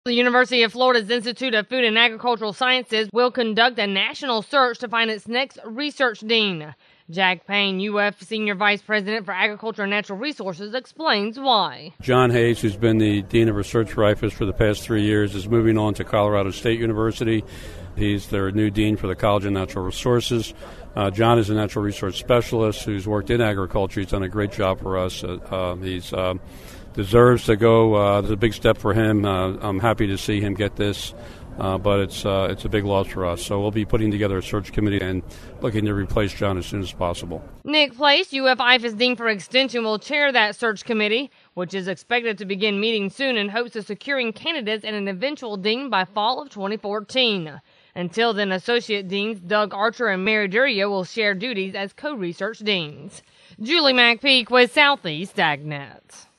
The University of Florida's Institute of Food and Agricultural Sciences will conduct a national search to find its next research dean. Jack Payne, UF Senior Vice President for Agriculture and Natural Resources, explains why. John Hayes, who's been the Dean of Research for IFAS for the past 3 years, is moving on to Colorado State University. He's their new dean for the College of Natural Resources. John is a natural resource specialist who's worked in agriculture. He's done a great job for us. He's deserves to go. It's a big step for him. I'm happy to see him get this, but it's a big loss for us. So we'll be putting together a search committee and looking to replace John as soon as possible. Nick Place, UF IFAS Dean for Extension, will chair that search committee, which is expected to begin meeting soon in hopes of securing candidates and an eventual dean by fall of 2014. Until then, Associate Deans Doug Archer and Mary Duria will share duties as co-research deans. Julie McPeak with Southeast AgNet.